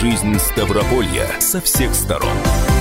Жизнь Ставрополья со всех сторон.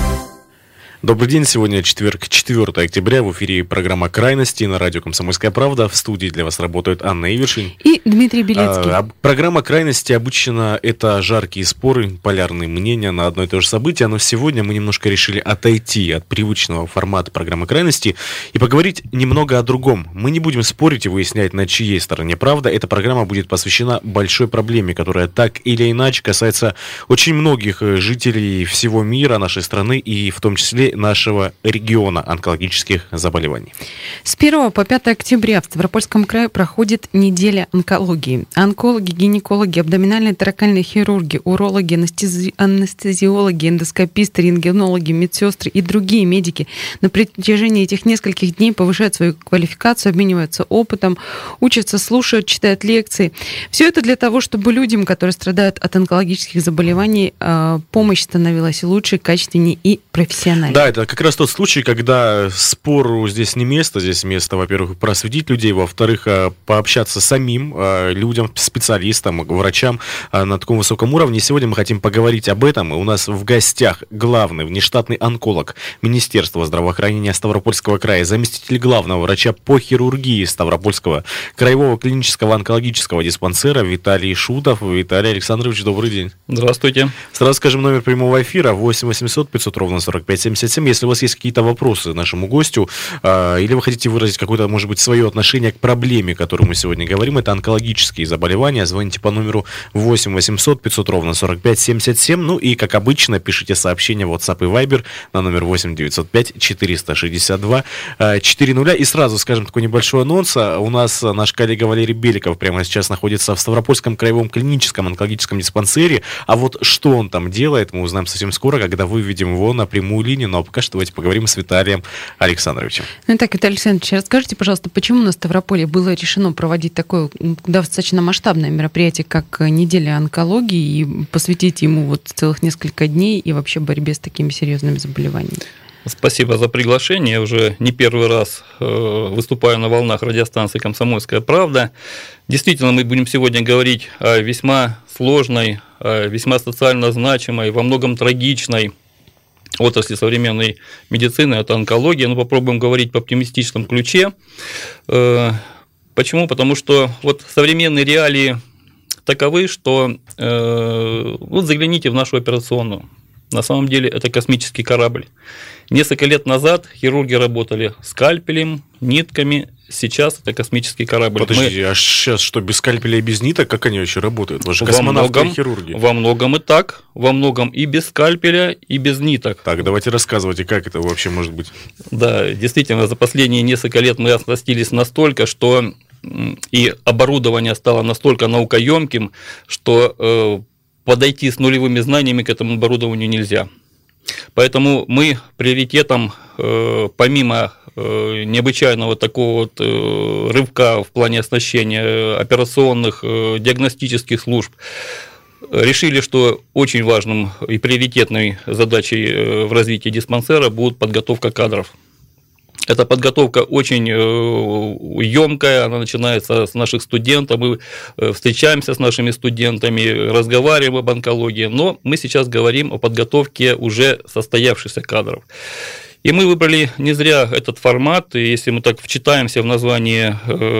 Добрый день, сегодня четверг, 4 октября, в эфире программа «Крайности» на радио «Комсомольская правда». В студии для вас работают Анна Ивершин и Дмитрий Белецкий. Программа «Крайности» обычно это жаркие споры, полярные мнения на одно и то же событие, но сегодня мы немножко решили отойти от привычного формата программы «Крайности» и поговорить немного о другом. Мы не будем спорить и выяснять, на чьей стороне правда. Эта программа будет посвящена большой проблеме, которая так или иначе касается очень многих жителей всего мира, нашей страны и в том числе нашего региона онкологических заболеваний. С 1 по 5 октября в Ставропольском крае проходит неделя онкологии. Онкологи, гинекологи, абдоминальные торакальные хирурги, урологи, анестезиологи, эндоскописты, рентгенологи, медсестры и другие медики на протяжении этих нескольких дней повышают свою квалификацию, обмениваются опытом, учатся, слушают, читают лекции. Все это для того, чтобы людям, которые страдают от онкологических заболеваний, помощь становилась лучше, качественнее и профессиональнее. Да, это как раз тот случай, когда спору здесь не место. Здесь место, во-первых, просветить людей, во-вторых, пообщаться с самим людям, специалистам, врачам на таком высоком уровне. Сегодня мы хотим поговорить об этом. И у нас в гостях главный внештатный онколог Министерства здравоохранения Ставропольского края, заместитель главного врача по хирургии Ставропольского краевого клинического онкологического диспансера Виталий Шутов. Виталий Александрович, добрый день. Здравствуйте. Сразу скажем номер прямого эфира 8 800 500 ровно 45 77. Если у вас есть какие-то вопросы нашему гостю, или вы хотите выразить какое-то, может быть, свое отношение к проблеме, о которой мы сегодня говорим, это онкологические заболевания, звоните по номеру 8 800 500 ровно 45 77. Ну и, как обычно, пишите сообщения в WhatsApp и Viber на номер 8 905 462 400. И сразу скажем такой небольшой анонс. У нас наш коллега Валерий Беликов прямо сейчас находится в Ставропольском краевом клиническом онкологическом диспансере. А вот что он там делает, мы узнаем совсем скоро, когда выведем его на прямую линию. Но пока что давайте поговорим с Виталием Александровичем. Ну итак, Виталий Александрович, расскажите, пожалуйста, почему на Ставрополье было решено проводить такое достаточно масштабное мероприятие, как неделя онкологии, и посвятить ему вот целых несколько дней и вообще борьбе с такими серьезными заболеваниями? Спасибо за приглашение. Я уже не первый раз выступаю на волнах радиостанции «Комсомольская правда». Действительно, мы будем сегодня говорить о весьма сложной, весьма социально значимой, во многом трагичной отрасли современной медицины, это онкология, но попробуем говорить в оптимистичном ключе. Почему? Потому что вот современные реалии таковы, что вот загляните в нашу операционную. На самом деле это космический корабль. Несколько лет назад хирурги работали скальпелем, нитками, сейчас это космический корабль. Подождите, а сейчас что, без скальпеля и без ниток, как они вообще работают? Вы же космонавты и хирурги. Во многом и так, во многом и без скальпеля, и без ниток. Так, давайте рассказывайте, как это вообще может быть. Да, действительно, за последние несколько лет мы оснастились настолько, что и оборудование стало настолько наукоемким, что подойти с нулевыми знаниями к этому оборудованию нельзя. Поэтому мы приоритетом, помимо необычайного такого вот рывка в плане оснащения операционных диагностических служб, решили, что очень важным и приоритетной задачей в развитии диспансера будет подготовка кадров. Эта подготовка очень емкая, она начинается с наших студентов, мы встречаемся с нашими студентами, разговариваем об онкологии, но мы сейчас говорим о подготовке уже состоявшихся кадров. И мы выбрали не зря этот формат, и если мы так вчитаемся в название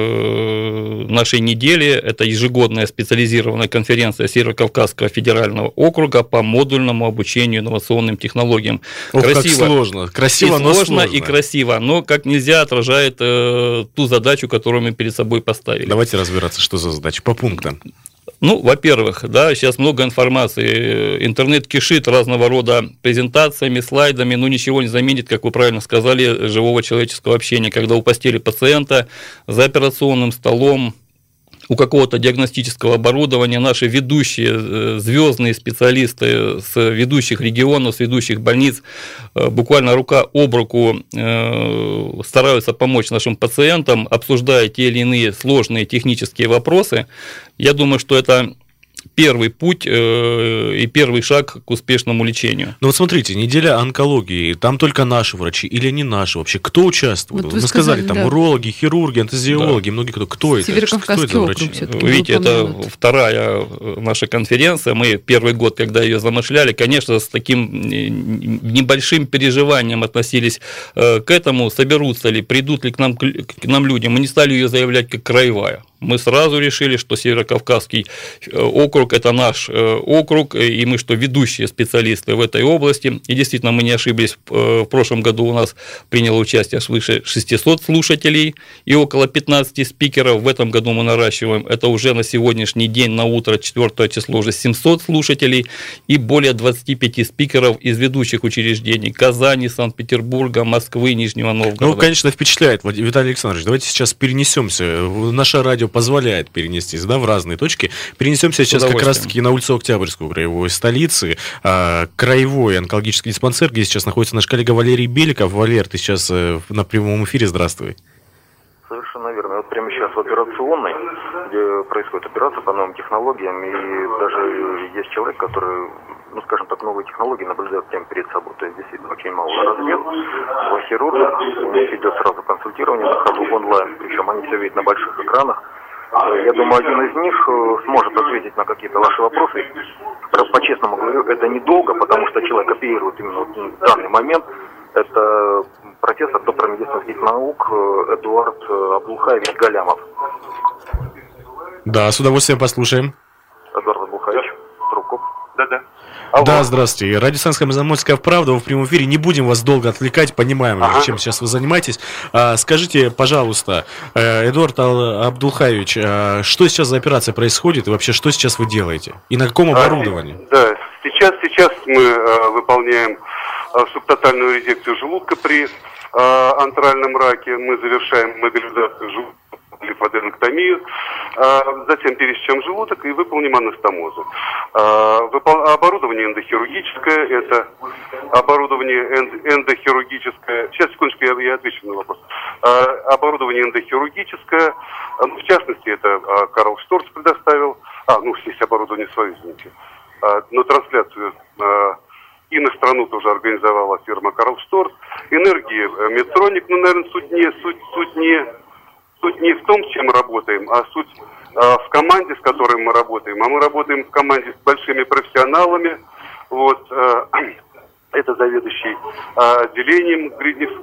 нашей недели, это ежегодная специализированная конференция Северо-Кавказского федерального округа по модульному обучению инновационным технологиям. Ох, красиво, как сложно. Красиво, и но сложно, сложно. И красиво, но как нельзя отражает ту задачу, которую мы перед собой поставили. Давайте разбираться, что за задача по пунктам. Ну, во-первых, да, сейчас много информации, интернет кишит разного рода презентациями, слайдами, но ничего не заменит, как вы правильно сказали, живого человеческого общения, когда у постели пациента, за операционным столом, у какого-то диагностического оборудования наши ведущие звездные специалисты с ведущих регионов, с ведущих больниц буквально рука об руку стараются помочь нашим пациентам, обсуждая те или иные сложные технические вопросы. Я думаю, что это первый путь и первый шаг к успешному лечению. Ну вот смотрите, неделя онкологии, там только наши врачи или не наши вообще? Кто участвует? Вот вы сказали, там урологи, хирурги, анестезиологи, многие кто это? Северокавказский кто это округ врачи? все-таки. Вы видите, это вторая наша конференция. Мы первый год, когда ее замышляли, конечно, с таким небольшим переживанием относились к этому, соберутся ли, придут ли к нам люди. Мы не стали ее заявлять как краевая. Мы сразу решили, что Северокавказский округ – это наш округ, и мы, что ведущие специалисты в этой области. И действительно, мы не ошиблись, в прошлом году у нас приняло участие свыше 600 слушателей и около 15 спикеров. В этом году мы наращиваем, это уже на сегодняшний день, на утро, 4 число, уже 700 слушателей и более 25 спикеров из ведущих учреждений Казани, Санкт-Петербурга, Москвы, Нижнего Новгорода. Ну, конечно, впечатляет, Виталий Александрович. Давайте сейчас перенесемся. Наше радио позволяет перенестись, да, в разные точки. Перенесемся сейчас как раз-таки на улицу Октябрьскую, краевой столицы, краевой онкологический диспансер, где сейчас находится наш коллега Валерий Беликов. Валер, ты сейчас на прямом эфире, здравствуй. Совершенно верно. Вот прямо сейчас в операционной, где происходит операция по новым технологиям, и даже есть человек, который, ну, скажем так, новые технологии наблюдает прямо перед собой. То есть действительно очень мало размер. Два хирурга, у них идет сразу консультирование на ходу онлайн, причем они все видят на больших экранах. Я думаю, один из них сможет ответить на какие-то ваши вопросы. По-честному говорю, это недолго, потому что человек оперирует именно в данный момент. Это профессор, доктор медицинских наук Эдуард Абдулхаевич Галямов. Да, с удовольствием послушаем. Эдуард Абдулхаевич, трубку. Да-да. Да, здравствуйте. Радиостанция «Комсомольская правда», в прямом эфире. Не будем вас долго отвлекать, понимаем, чем сейчас вы занимаетесь. Скажите, пожалуйста, Эдуард Абдулхаевич, что сейчас за операция происходит и вообще что сейчас вы делаете? И на каком оборудовании? Да, сейчас мы выполняем субтотальную резекцию желудка при антральном раке. Мы завершаем мобилизацию желудка, лимфоденоктомию, затем пересечем желудок и выполним анастомозу. Оборудование эндохирургическое, это оборудование эндохирургическое. Сейчас, секундочку, я отвечу на вопрос. Оборудование эндохирургическое, в частности, это Карл Шторц предоставил. Здесь оборудование свое, извините. Но трансляцию и на страну тоже организовала фирма Карл Шторц. Энергия Медтроник, наверное, суть не в том, с чем мы работаем, а суть в команде, с которой мы работаем. А мы работаем в команде с большими профессионалами. Вот, это заведующий отделением Гриднев,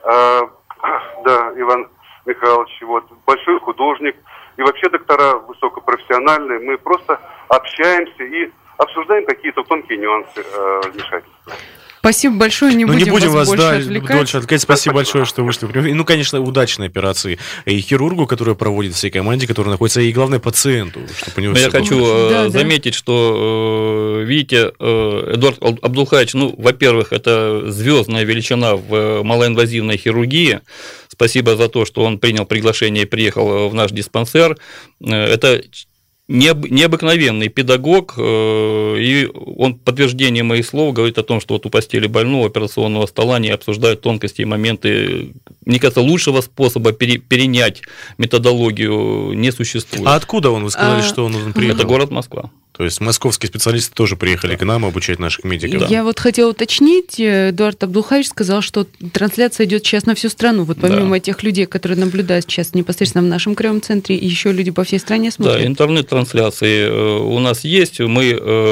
Иван Михайлович, вот, большой художник. И вообще доктора высокопрофессиональные. Мы просто общаемся и обсуждаем какие-то тонкие нюансы вмешательства. Спасибо большое, не будем вас больше отвлекать. Спасибо большое, что вышли. Ну, конечно, удачной операции и хирургу, который проводит всей команде, который находится, и, главное, пациенту. Чтобы у него я хочу заметить, что, видите, Эдуард Абдулхаевич, во-первых, это звездная величина в малоинвазивной хирургии. Спасибо за то, что он принял приглашение и приехал в наш диспансер. Это необыкновенный педагог, и он подтверждение моих слов говорит о том, что вот у постели больного операционного стола не обсуждают тонкости и моменты. Мне кажется, лучшего способа перенять методологию не существует. А откуда он? Вы сказали, что он приехал? Это город Москва. То есть московские специалисты тоже приехали к нам обучать наших медиков. Да. Я вот хотела уточнить, Эдуард Абдулхаевич сказал, что трансляция идет сейчас на всю страну. Вот помимо тех людей, которые наблюдают сейчас непосредственно в нашем краевом центре, еще люди по всей стране смотрят. Да, интернет-трансляции у нас есть. Мы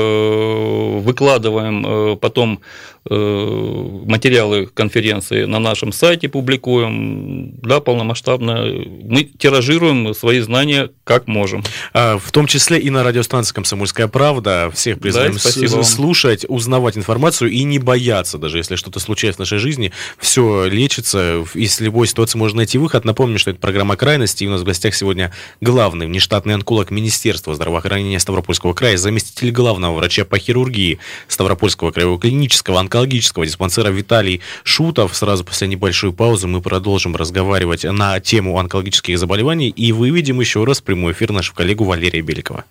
выкладываем потом материалы конференции на нашем сайте, публикуем, полномасштабно. Мы тиражируем свои знания как можем. В том числе и на радиостанции «Комсомольская правда». Всех призываем слушать, узнавать информацию и не бояться, даже если что-то случается в нашей жизни. Все лечится, из любой ситуации можно найти выход. Напомню, что это программа «Крайности», и у нас в гостях сегодня главный внештатный онколог Министерства здравоохранения Ставропольского края, заместитель главного врача по хирургии Ставропольского краевого клинического онкологического диспансера Виталий Шутов. Сразу после небольшой паузы мы продолжим разговаривать на тему онкологических заболеваний и выведем еще раз в прямой эфир нашего коллегу Валерия Беликова.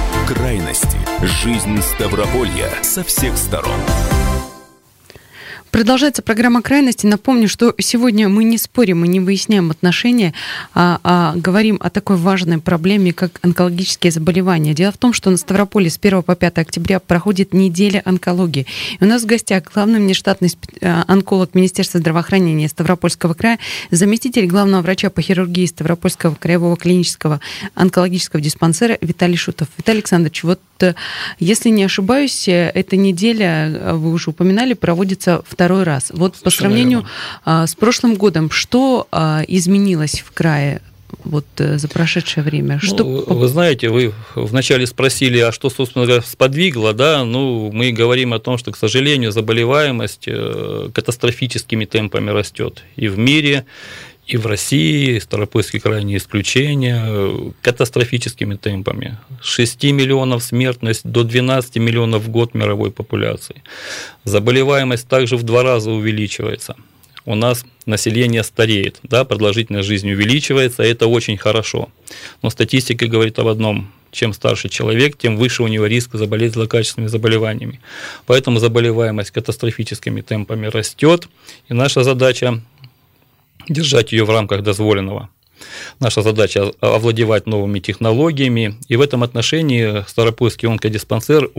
Крайности. Жизнь Ставрополья со всех сторон. Продолжается программа «Крайности». Напомню, что сегодня мы не спорим и не выясняем отношения, а говорим о такой важной проблеме, как онкологические заболевания. Дело в том, что на Ставрополе с 1 по 5 октября проходит неделя онкологии. И у нас в гостях главный внештатный онколог Министерства здравоохранения Ставропольского края, заместитель главного врача по хирургии Ставропольского краевого клинического онкологического диспансера Виталий Шутов. Виталий Александрович, вот если не ошибаюсь, эта неделя, вы уже упоминали, проводится второй раз. Вот совершенно по сравнению с прошлым годом, что изменилось в крае вот за прошедшее время? Что... Вы знаете, вы вначале спросили, а что, собственно говоря, сподвигло, да? Мы говорим о том, что, к сожалению, заболеваемость катастрофическими темпами растет и в мире, и в России, Ставропольский край не исключение, катастрофическими темпами. С 6 миллионов смертность до 12 миллионов в год мировой популяции. Заболеваемость также в 2 раза увеличивается. У нас население стареет, да, продолжительность жизни увеличивается, и это очень хорошо. Но статистика говорит об одном: чем старше человек, тем выше у него риск заболеть злокачественными заболеваниями. Поэтому заболеваемость катастрофическими темпами растет, и наша задача держать ее в рамках дозволенного. Наша задача овладевать новыми технологиями, и в этом отношении Ставропольский онкодиспансер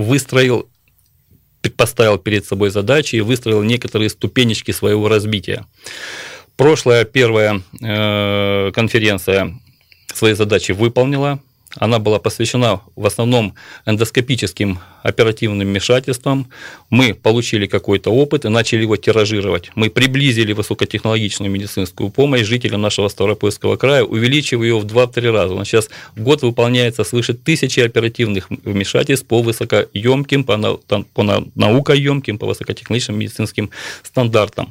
поставил перед собой задачи и выстроил некоторые ступенечки своего развития. Прошлая первая конференция свои задачи выполнила. Она была посвящена в основном эндоскопическим оперативным вмешательствам. Мы получили какой-то опыт и начали его тиражировать. Мы приблизили высокотехнологичную медицинскую помощь жителям нашего Ставропольского края, увеличив ее в 2-3 раза. У нас сейчас в год выполняется свыше 1000 оперативных вмешательств по высокоемким, по наукоемким, по высокотехнологичным медицинским стандартам.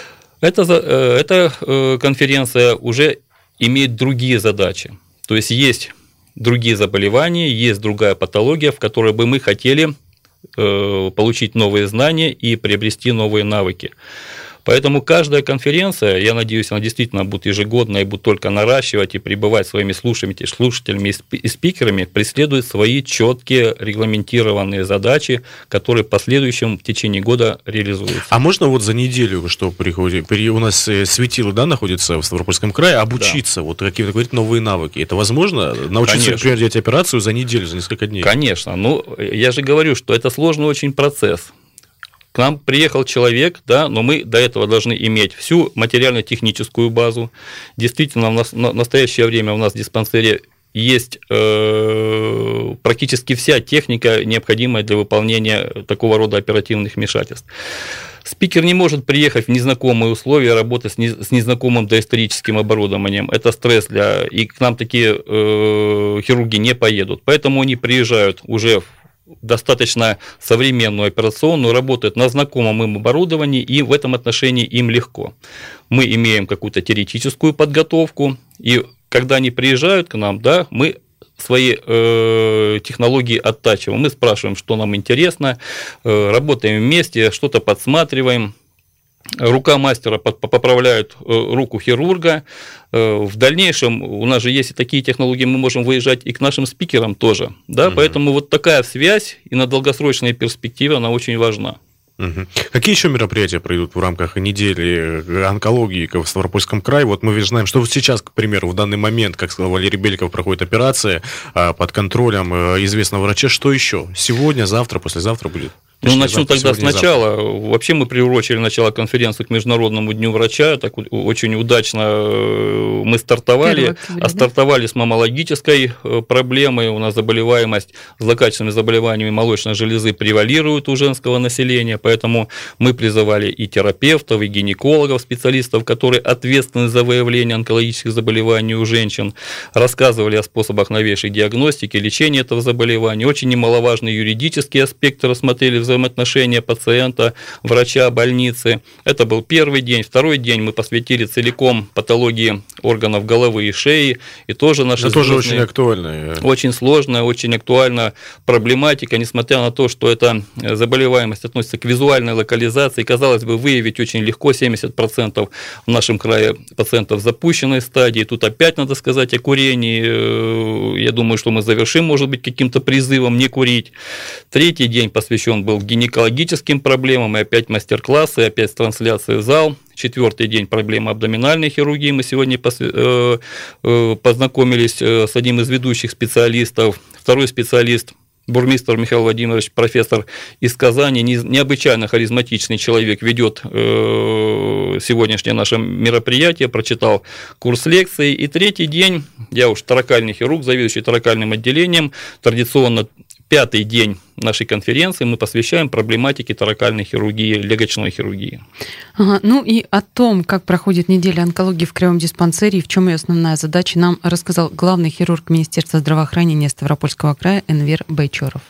Эта конференция уже имеет другие задачи. То есть другие заболевания, есть другая патология, в которой бы мы хотели получить новые знания и приобрести новые навыки. Поэтому каждая конференция, я надеюсь, она действительно будет ежегодно и будет только наращивать и пребывать своими слушателями и спикерами, преследует свои четкие регламентированные задачи, которые в последующем в течение года реализуются. А можно вот за неделю, что приходит, у нас светило, да, находится в Ставропольском крае, обучиться, да, вот какие-то, говорить, новые навыки? Это возможно? Научиться, конечно, например, делать операцию за неделю, за несколько дней? Конечно. Я же говорю, что это сложный очень процесс. К нам приехал человек, да, но мы до этого должны иметь всю материально-техническую базу. Действительно, в настоящее время у нас в диспансере есть практически вся техника, необходимая для выполнения такого рода оперативных вмешательств. Спикер не может приехать в незнакомые условия, работать с незнакомым доисторическим оборудованием. Это стресс и к нам такие хирурги не поедут. Поэтому они приезжают уже в достаточно современную операционную, работают на знакомом им оборудовании, и в этом отношении им легко. Мы имеем какую-то теоретическую подготовку, и когда они приезжают к нам, да, мы свои технологии оттачиваем. Мы спрашиваем, что нам интересно, работаем вместе, что-то подсматриваем. Рука мастера поправляет руку хирурга. В дальнейшем у нас же есть и такие технологии, мы можем выезжать и к нашим спикерам тоже. Да? Поэтому вот такая связь и на долгосрочной перспективе она очень важна. Какие еще мероприятия пройдут в рамках недели онкологии в Ставропольском крае? Вот мы знаем, что вот сейчас, к примеру, в данный момент, как сказал Валерий Беликов, проходит операция под контролем известного врача. Что еще? Сегодня, завтра, послезавтра будет? Начну тогда сначала. Вообще мы приурочили начало конференции к Международному дню врача. Так очень удачно мы стартовали. Стартовали с маммологической проблемой. У нас заболеваемость злокачественными заболеваниями молочной железы превалирует у женского населения. Поэтому мы призывали и терапевтов, и гинекологов, специалистов, которые ответственны за выявление онкологических заболеваний у женщин. Рассказывали о способах новейшей диагностики, лечения этого заболевания. Очень немаловажные юридические аспекты рассмотрели взаимоотношения пациента, врача, больницы. Это был первый день. Второй день мы посвятили целиком патологии органов головы и шеи. И тоже наши это тоже очень актуальная. Очень сложная, очень актуальная проблематика, несмотря на то, что эта заболеваемость относится к визуальной локализации. Казалось бы, выявить очень легко. 70% в нашем крае пациентов в запущенной стадии. Тут опять надо сказать о курении. Я думаю, что мы завершим, может быть, каким-то призывом не курить. Третий день посвящен был к гинекологическим проблемам, и опять мастер-классы, и опять трансляции в зал. 4-й день проблемы абдоминальной хирургии. Мы сегодня познакомились с одним из ведущих специалистов. Второй специалист, бурмистр Михаил Владимирович, профессор из Казани, необычайно харизматичный человек, ведет сегодняшнее наше мероприятие, прочитал курс лекций. И 3-й день, я уж торакальный хирург, заведующий торакальным отделением, традиционно 5-й день нашей конференции мы посвящаем проблематике торакальной хирургии, легочной хирургии. Ага, ну и о том, как проходит неделя онкологии в Краевом диспансере и в чем ее основная задача, нам рассказал главный хирург Министерства здравоохранения Ставропольского края Энвер Байчоров.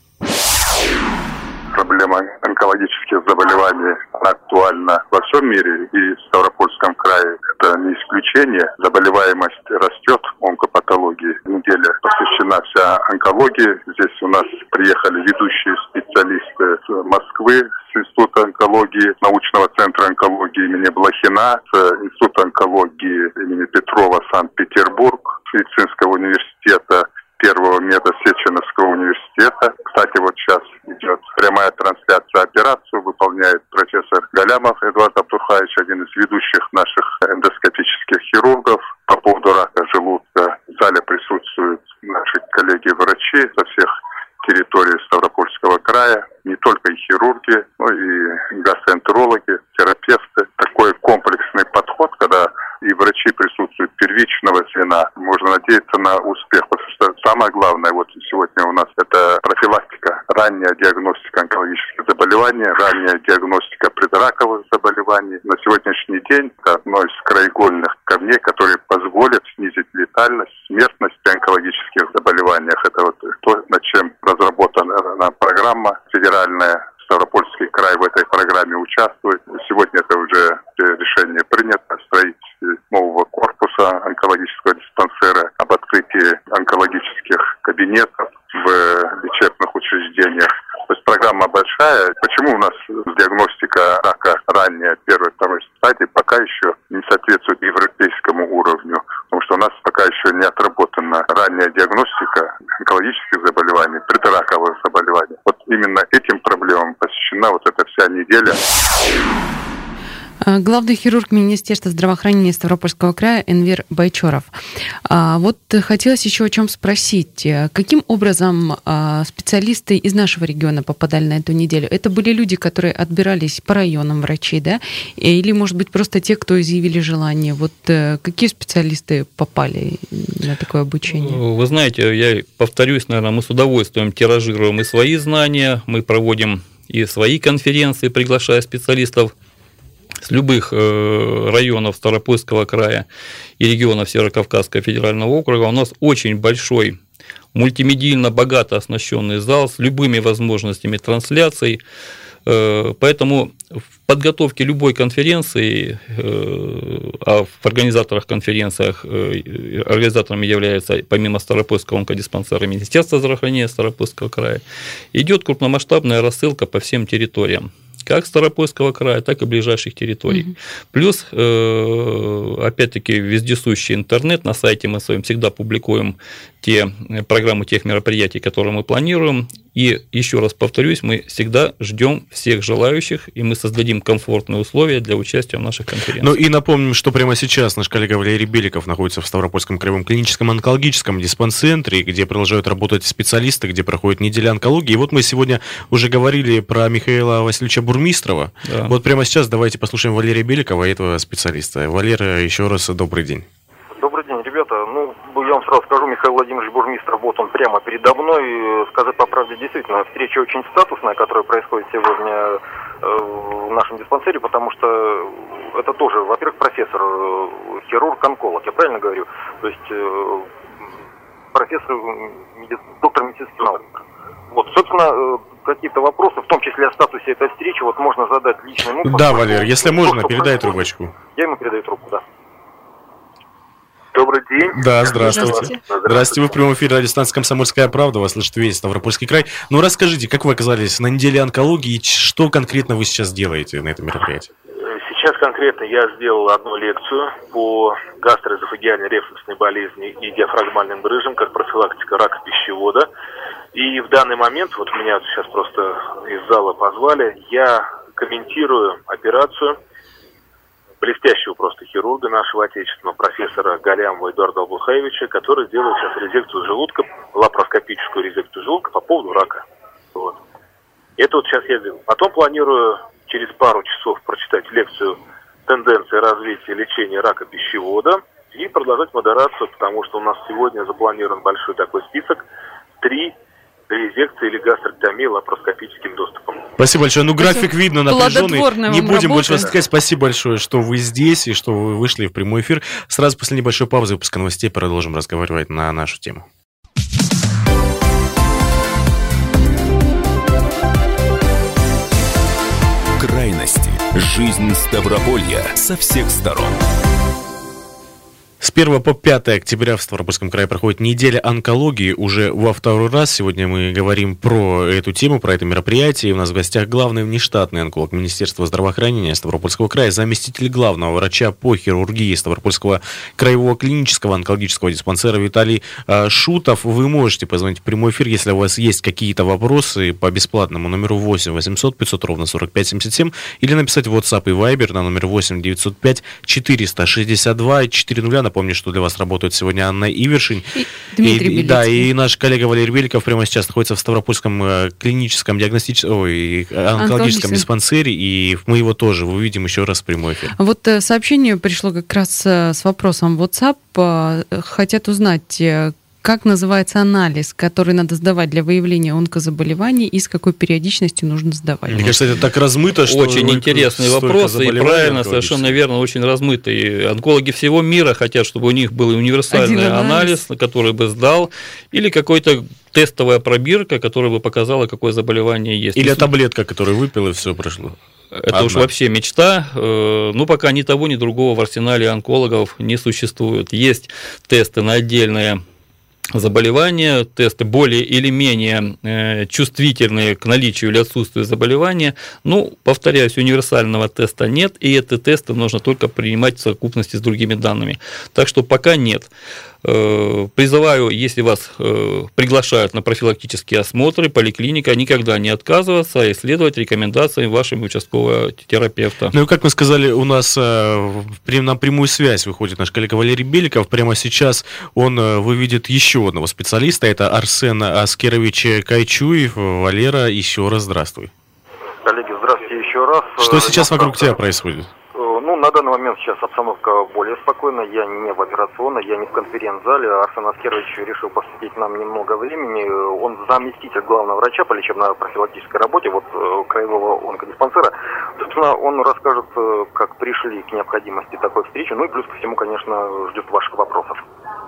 Проблема онкологических заболеваний актуальна во всем мире, и в Ставропольском крае это не исключение. Заболеваемость растет, онкопатологии. Неделя посвящена вся онкологии. Здесь у нас приехали ведущие специалисты с Москвы, с Института онкологии, научного центра онкологии имени Блохина, с Института онкологии имени Петрова, Санкт-Петербург, с медицинского университета Первого медосеченовского университета. Кстати, вот сейчас идет прямая трансляция операции, выполняет профессор Галямов Эдуард Абдурхаевич, один из ведущих наших эндоскопических хирургов по поводу рака желудка. В зале присутствуют наши коллеги-врачи со всех территорий Ставропольского края, не только и хирурги, но и гастроэнтерологи, терапевты. Такой комплексный подход, когда и врачи присутствуют первичного звена, можно надеяться на успех, потому что самое главное вот сегодня у нас это профилактика, ранняя диагностика онкологических заболеваний, ранняя диагностика предраковых заболеваний. На сегодняшний день это одно из краеугольных камней, которые позволят снизить летальность, смертность при онкологических заболеваниях. Это вот то, над чем разработана программа федеральная. Ставропольский край в этой программе участвует. Сегодня это уже решение принято о строительстве нового корпуса онкологического диспансера, об открытии онкологических кабинетов в лечебных учреждениях. То есть программа большая. Почему у нас диагностика рака ранняя, первой, второй стадии пока еще не соответствует европейскому уровню? Потому что у нас пока еще не отработана ранняя диагностика онкологических заболеваний, предраковых заболеваний. Вот именно этим проблемам посвящена вот эта вся неделя. Главный хирург Министерства здравоохранения Ставропольского края Энвер Байчоров. Вот хотелось еще о чем спросить. Каким образом специалисты из нашего региона попадали на эту неделю? Это были люди, которые отбирались по районам врачей, да? Или, может быть, просто те, кто изъявили желание? Вот какие специалисты попали на такое обучение? Вы знаете, я повторюсь, наверное, мы с удовольствием тиражируем и свои знания, мы проводим и свои конференции, приглашая специалистов с любых районов Ставропольского края и регионов Северокавказского федерального округа. У нас очень большой, мультимедийно богато оснащенный зал с любыми возможностями трансляций. Поэтому в подготовке любой конференции, а в организаторах конференциях организаторами является помимо Ставропольского онкодиспансера Министерства здравоохранения Ставропольского края, идет крупномасштабная рассылка по всем территориям, как Ставропольского края, так и ближайших территорий. Плюс, опять-таки, вездесущий интернет. На сайте мы своем всегда публикуем те программы тех мероприятий, которые мы планируем. И еще раз повторюсь, мы всегда ждем всех желающих, и мы создадим комфортные условия для участия в наших конференциях. Ну и напомним, что прямо сейчас наш коллега Валерий Беликов находится в Ставропольском краевом клиническом онкологическом диспансере, где продолжают работать специалисты, где проходит неделя онкологии. И вот мы сегодня уже говорили про Михаила Васильевича Бурмистрова. Да. Вот прямо сейчас давайте послушаем Валерия Беликова, этого специалиста. Валера, еще раз добрый день. Добрый день, ребята. Я вам сразу скажу, Михаил Владимирович Бурмистров, вот он прямо передо мной. Сказать по правде, действительно, встреча очень статусная, которая происходит сегодня в нашем диспансере, потому что это тоже, во-первых, профессор, хирург-онколог, я правильно говорю? То есть профессор, доктор медицинских наук. Вот, собственно, какие-то вопросы, в том числе о статусе этой встречи, вот можно задать лично. Да, Валер, если можно, передай трубочку. Я ему передаю трубку, да. Добрый день. Да, здравствуйте. Здравствуйте, вы в прямом эфире радиостанции «Комсомольская правда», вас слышит весь Ставропольский край. Ну, расскажите, как вы оказались на неделе онкологии и что конкретно вы сейчас делаете на этом мероприятии? сейчас конкретно я сделал одну лекцию по гастроэзофагеальной рефлюксной болезни и диафрагмальным грыжам, как профилактика рака пищевода. И в данный момент, вот меня сейчас просто из зала позвали, я комментирую операцию блестящего просто хирурга нашего отечественного, профессора Галямова Эдуарда Абулхаевича, который делает сейчас резекцию желудка, лапароскопическую резекцию желудка по поводу рака. Вот. Это вот сейчас я делаю. Потом планирую через пару часов прочитать лекцию «Тенденции развития лечения рака пищевода» и продолжать модерацию, потому что у нас сегодня запланирован большой такой список 3 резекции или гастректомии лапароскопическим доступом. Спасибо большое. Ну, график видно напряженный. Не будем больше вас сказать. Спасибо большое, что вы здесь и что вы вышли в прямой эфир. Сразу после небольшой паузы выпуска новостей продолжим разговаривать на нашу тему. Крайности. Жизнь Ставрополья со всех сторон. С 1 по 5 октября в Ставропольском крае проходит неделя онкологии. Уже во второй раз сегодня мы говорим про эту тему, про это мероприятие. И у нас в гостях главный внештатный онколог Министерства здравоохранения Ставропольского края, заместитель главного врача по хирургии Ставропольского краевого клинического онкологического диспансера Виталий Шутов. Вы можете позвонить в прямой эфир, если у вас есть какие-то вопросы по бесплатному номеру 8 800 500 ровно 45 77 или написать в WhatsApp и Viber на номер 8 905 462 400. Напомню, что для вас работают сегодня Анна Ивершин. И наш коллега Валерий Беликов прямо сейчас находится в Ставропольском клиническом онкологическом диспансере, и мы его тоже увидим еще раз в прямой эфир. Вот сообщение пришло как раз с вопросом в WhatsApp. Хотят узнать, как называется анализ, который надо сдавать для выявления онкозаболеваний и с какой периодичностью нужно сдавать? Мне кажется, это так размыто, что... Очень интересный вопрос, и правильно, совершенно верно, очень размытый. Онкологи всего мира хотят, чтобы у них был универсальный анализ, который бы сдал, или какой-то тестовая пробирка, которая бы показала, какое заболевание есть. Или таблетка, которую выпил, и все прошло. Это уж вообще мечта, но пока ни того, ни другого в арсенале онкологов не существует. Есть тесты на отдельные заболевания, тесты более или менее чувствительные к наличию или отсутствию заболевания. Ну, повторяюсь, универсального теста нет, и эти тесты нужно только принимать в совокупности с другими данными. Так что пока нет. Призываю, если вас приглашают на профилактические осмотры, поликлиника, никогда не отказываться, а исследовать рекомендациям вашего участкового терапевта. Ну и как мы сказали, у нас на прямую связь выходит наш коллега Валерий Беликов. Прямо сейчас он выведет еще одного специалиста. Это Арсен Аскерович Кайчуев. Валера, еще раз здравствуй. Коллеги, здравствуйте еще раз. Что сейчас вокруг тебя происходит? Ну, на данный момент сейчас обстановка более спокойная, я не в операционной, я не в конференц-зале. Арсен Аскерович решил посвятить нам немного времени. Он заместитель главного врача по лечебно-профилактической работе краевого онкодиспансера. Собственно, он расскажет, как пришли к необходимости такой встречи. Ну и плюс ко всему, конечно, ждет ваших вопросов.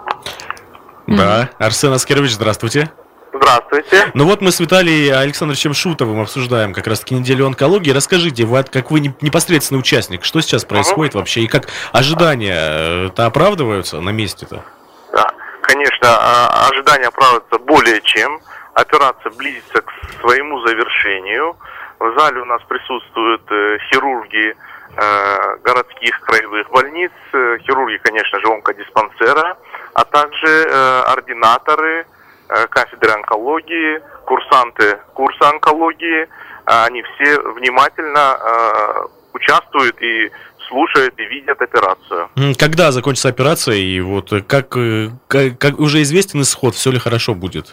Да, Арсен Аскерович, здравствуйте. Здравствуйте. Ну вот мы с Виталием Александровичем Шутовым обсуждаем как раз-таки неделю онкологии. Расскажите, как вы непосредственный участник, что сейчас происходит вообще, и как ожидания-то оправдываются на месте-то? Да, конечно, ожидания оправдываются более чем. Операция близится к своему завершению. В зале у нас присутствуют хирурги городских краевых больниц, хирурги, конечно же, онкодиспансера, а также ординаторы кафедры онкологии, курсанты курса онкологии. Они все внимательно участвуют и слушают и видят операцию. Когда закончится операция, и вот как уже известен исход, все ли хорошо будет?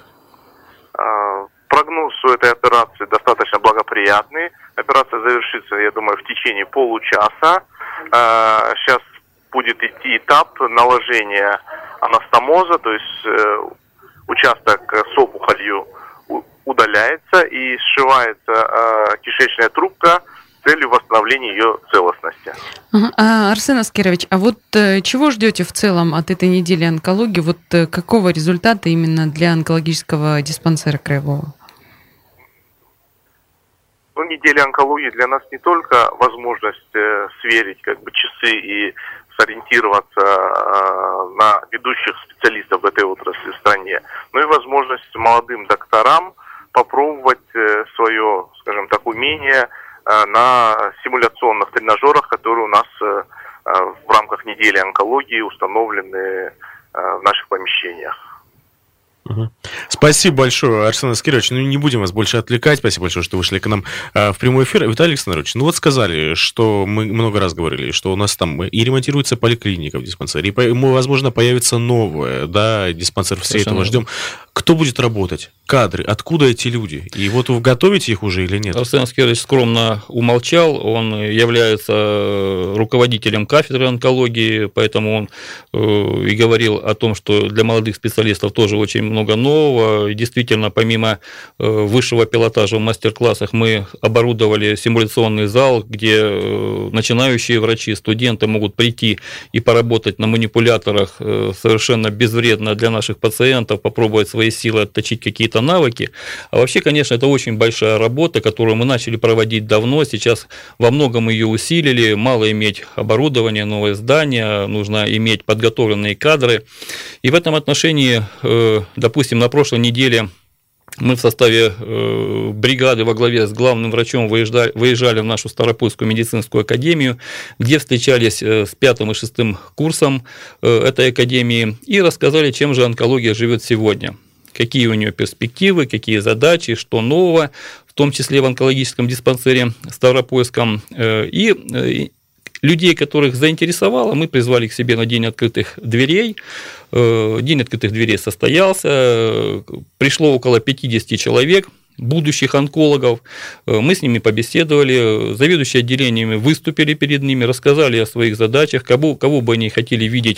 Прогноз у этой операции достаточно благоприятный. Операция завершится, я думаю, в течение получаса. Сейчас будет идти этап наложения анастомоза, то есть участок с опухолью удаляется и сшивается кишечная трубка с целью восстановления ее целостности. Арсен Аскерович, а вот чего ждете в целом от этой недели онкологии? Вот какого результата именно для онкологического диспансера краевого? Ну, неделя онкологии для нас не только возможность сверить часы и сориентироваться на ведущих специалистов в этой отрасли в стране, но и возможность молодым докторам попробовать свое, скажем так, умение на симуляционных тренажерах, которые у нас в рамках недели онкологии установлены в наших помещениях. Спасибо большое, Арсен Аскерович. Ну, не будем вас больше отвлекать. Спасибо большое, что вышли к нам в прямой эфир. Виталий Александрович, ну вот сказали, что мы много раз говорили, что у нас там и ремонтируется поликлиника в диспансере, и, возможно, появится новая, да, диспансер, все этого ждем. Кто будет работать? Кадры? Откуда эти люди? И вот вы готовите их уже или нет? Арсен Аскерович скромно умолчал. Он является руководителем кафедры онкологии, поэтому он и говорил о том, что для молодых специалистов тоже очень много нового. И действительно, помимо высшего пилотажа в мастер-классах, мы оборудовали симуляционный зал, где начинающие врачи, студенты могут прийти и поработать на манипуляторах совершенно безвредно для наших пациентов, попробовать свои силы, отточить какие-то навыки. А вообще, конечно, это очень большая работа, которую мы начали проводить давно. Сейчас во многом ее усилили. Мало иметь оборудование, новое здание, нужно иметь подготовленные кадры. И в этом отношении, допустим, на прошлой неделе мы в составе бригады во главе с главным врачом выезжали в нашу Ставропольскую медицинскую академию, где встречались с 5 и 6 курсом этой академии и рассказали, чем же онкология живет сегодня. Какие у нее перспективы, какие задачи, что нового, в том числе в онкологическом диспансере Ставропольском. И людей, которых заинтересовало, мы призвали к себе на День открытых дверей. День открытых дверей состоялся, пришло около 50 человек, будущих онкологов, мы с ними побеседовали, заведующие отделениями выступили перед ними, рассказали о своих задачах, кого бы они хотели видеть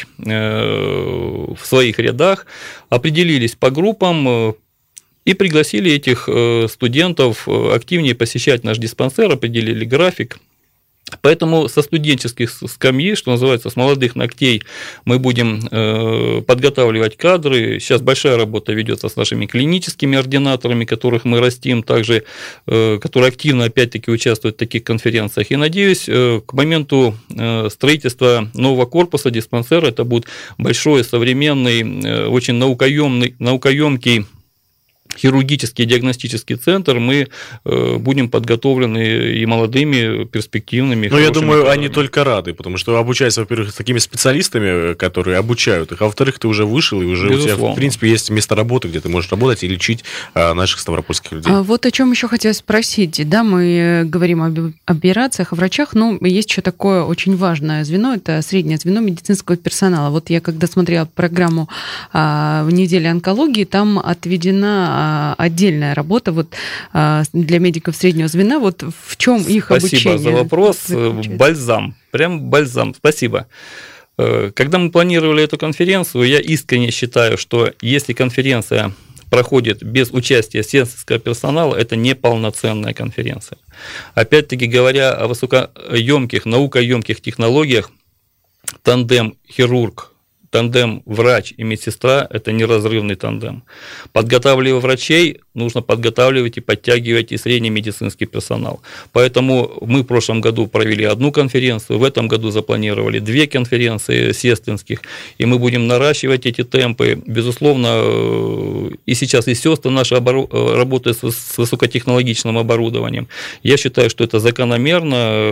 в своих рядах, определились по группам и пригласили этих студентов активнее посещать наш диспансер, определили график. Поэтому со студенческих скамьи, что называется, с молодых ногтей, мы будем подготавливать кадры. Сейчас большая работа ведется с нашими клиническими ординаторами, которых мы растим, также, которые активно, опять-таки, участвуют в таких конференциях. И, надеюсь, к моменту строительства нового корпуса диспансера это будет большой, современный, очень наукоемкий хирургический диагностический центр, мы будем подготовлены и молодыми, перспективными. Ну, я думаю, кадрами. Они только рады, потому что обучаются, во-первых, с такими специалистами, которые обучают их, а во-вторых, ты уже вышел, и уже безусловно. У тебя, в принципе, есть место работы, где ты можешь работать и лечить наших ставропольских людей. Вот о чем еще хотела спросить. Да, мы говорим об операциях, о врачах, но есть еще такое очень важное звено, это среднее звено медицинского персонала. Вот я, когда смотрела программу в неделе онкологии, там отведена отдельная работа вот для медиков среднего звена. Вот в чем их обучение? Спасибо за вопрос. Бальзам. Прям бальзам. Спасибо. Когда мы планировали эту конференцию, я искренне считаю, что если конференция проходит без участия сестринского персонала, это неполноценная конференция. Опять-таки, говоря о высокоемких, наукоемких технологиях, тандем хирург, тандем врач и медсестра – это неразрывный тандем. Подготавливая врачей, нужно подготавливать и подтягивать и средний медицинский персонал. Поэтому мы в прошлом году провели одну конференцию, в этом году запланировали 2 конференции сестринских, и мы будем наращивать эти темпы. Безусловно, и сейчас и сестры наши работают с высокотехнологичным оборудованием. Я считаю, что это закономерно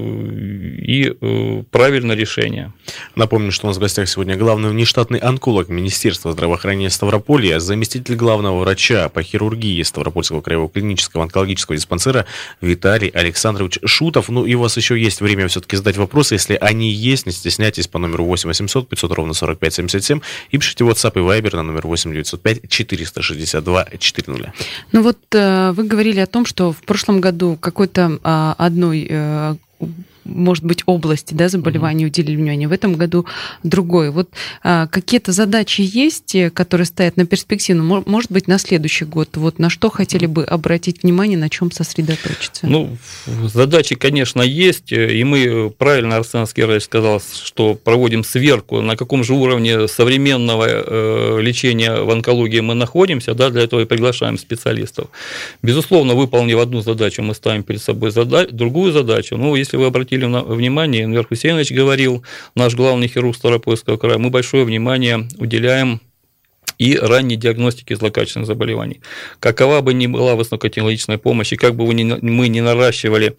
и правильное решение. Напомню, что у нас в гостях сегодня главный внештатный онколог Министерства здравоохранения Ставрополья, заместитель главного врача по хирургии Ставропольского краевого клинического онкологического диспансера Виталий Александрович Шутов. Ну и у вас еще есть время все-таки задать вопросы. Если они есть, не стесняйтесь, по номеру 8 800 500 ровно 45 77 и пишите WhatsApp и Viber на номер 8 905 462 400. Ну вот вы говорили о том, что в прошлом году какой-то одной может быть, области, да, заболеваний уделили внимание, в этом году другой. Вот какие-то задачи есть, которые стоят на перспективу, может быть, на следующий год? Вот на что хотели бы обратить внимание, на чем сосредоточиться? Ну, задачи, конечно, есть, и мы, правильно Арсен Аскерович сказал, что проводим сверку, на каком же уровне современного лечения в онкологии мы находимся, да, для этого и приглашаем специалистов. Безусловно, выполнив одну задачу, мы ставим перед собой другую задачу. Ну, если вы обратили внимание, Энвер Хусейнович говорил, наш главный хирург Ставропольского края, мы большое внимание уделяем и ранней диагностики злокачественных заболеваний. Какова бы ни была высокотехнологичная помощь, и как бы мы ни наращивали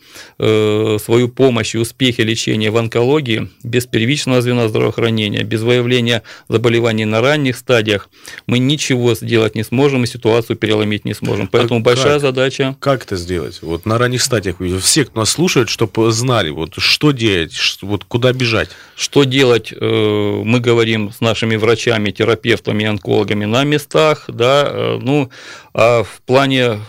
свою помощь и успехи лечения в онкологии, без первичного звена здравоохранения, без выявления заболеваний на ранних стадиях, мы ничего сделать не сможем и ситуацию переломить не сможем. Поэтому большая задача. Как это сделать? Вот на ранних стадиях все, кто нас слушает, чтобы знали, вот что делать, вот куда бежать. Что делать, мы говорим с нашими врачами, терапевтами, онкологами на местах, да, а в плане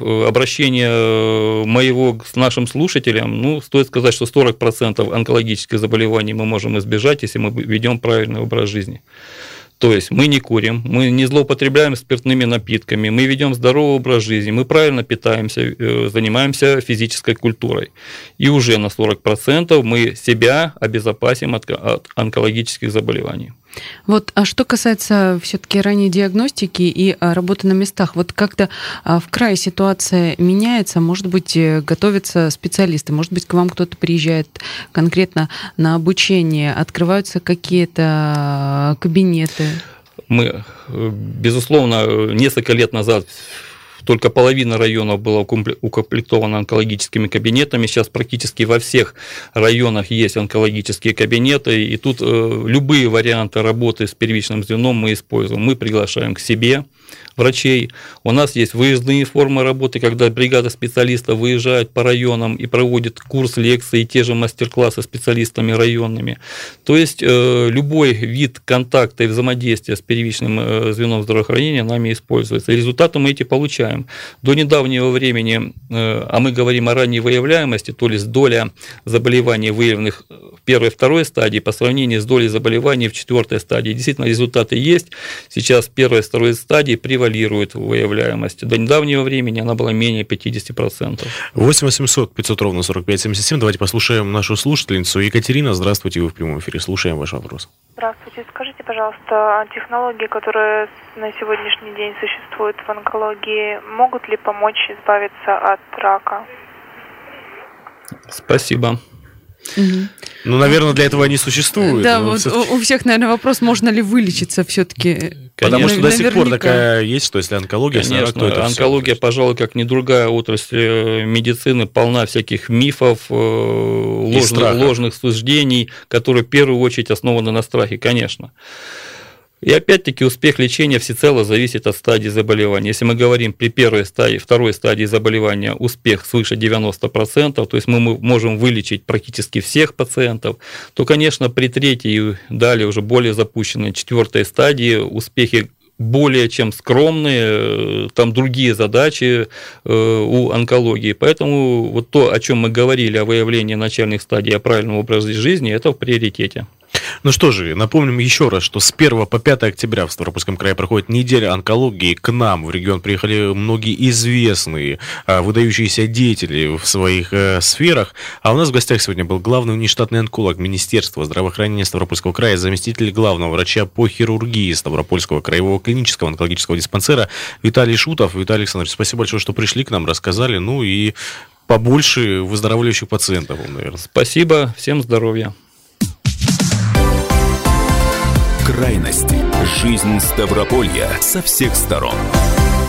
обращения моего с нашим слушателям, стоит сказать, что 40% онкологических заболеваний мы можем избежать, если мы ведем правильный образ жизни. То есть мы не курим, мы не злоупотребляем спиртными напитками, мы ведем здоровый образ жизни, мы правильно питаемся, занимаемся физической культурой. И уже на 40% мы себя обезопасим от онкологических заболеваний. Вот, а что касается все-таки ранней диагностики и работы на местах, вот как-то в крае ситуация меняется, может быть, готовятся специалисты, может быть, к вам кто-то приезжает конкретно на обучение, открываются какие-то кабинеты? Мы, безусловно, несколько лет назад только половина районов была укомплектована онкологическими кабинетами. Сейчас практически во всех районах есть онкологические кабинеты. И тут любые варианты работы с первичным звеном мы используем. Мы приглашаем к себе врачей. У нас есть выездные формы работы, когда бригада специалистов выезжает по районам и проводит курс лекций и те же мастер-классы специалистами районными. То есть любой вид контакта и взаимодействия с первичным звеном здравоохранения нами используется. И результаты мы эти получаем. До недавнего времени, а мы говорим о ранней выявляемости, то есть доля заболеваний, выявленных в первой и второй стадии, по сравнению с долей заболеваний в четвертой стадии. Действительно, результаты есть. Сейчас в первой и второй стадии превалирует выявляемость. До недавнего времени она была менее 50%. 8 800 500 ровно 45 77. Давайте послушаем нашу слушательницу. Екатерина, здравствуйте, вы в прямом эфире. Слушаем ваш вопрос. Здравствуйте. Скажите, пожалуйста, технологии, которые на сегодняшний день существуют в онкологии, могут ли помочь избавиться от рака? Спасибо. Ну, наверное, для этого они существуют. Да, вот у всех, наверное, вопрос, можно ли вылечиться все-таки. Потому что до сих пор такая есть, что если онкология, конечно, рак, то это онкология, все. Пожалуй, как ни другая отрасль медицины, полна всяких мифов, ложных суждений, которые в первую очередь основаны на страхе, конечно. И опять-таки успех лечения всецело зависит от стадии заболевания. Если мы говорим при первой стадии, второй стадии заболевания успех свыше 90%, то есть мы можем вылечить практически всех пациентов, то, конечно, при третьей и далее уже более запущенной четвертой стадии успехи более чем скромные, там другие задачи у онкологии. Поэтому вот то, о чем мы говорили, о выявлении начальных стадий, о правильном образе жизни, это в приоритете. Ну что же, напомним еще раз, что с 1 по 5 октября в Ставропольском крае проходит неделя онкологии. К нам в регион приехали многие известные, выдающиеся деятели в своих сферах. А у нас в гостях сегодня был главный внештатный онколог Министерства здравоохранения Ставропольского края, заместитель главного врача по хирургии Ставропольского краевого клинического онкологического диспансера Виталий Шутов. Виталий Александрович, спасибо большое, что пришли к нам, рассказали. Ну и побольше выздоравливающих пациентов, наверное. Спасибо, всем здоровья. Крайности. Жизнь Ставрополья со всех сторон.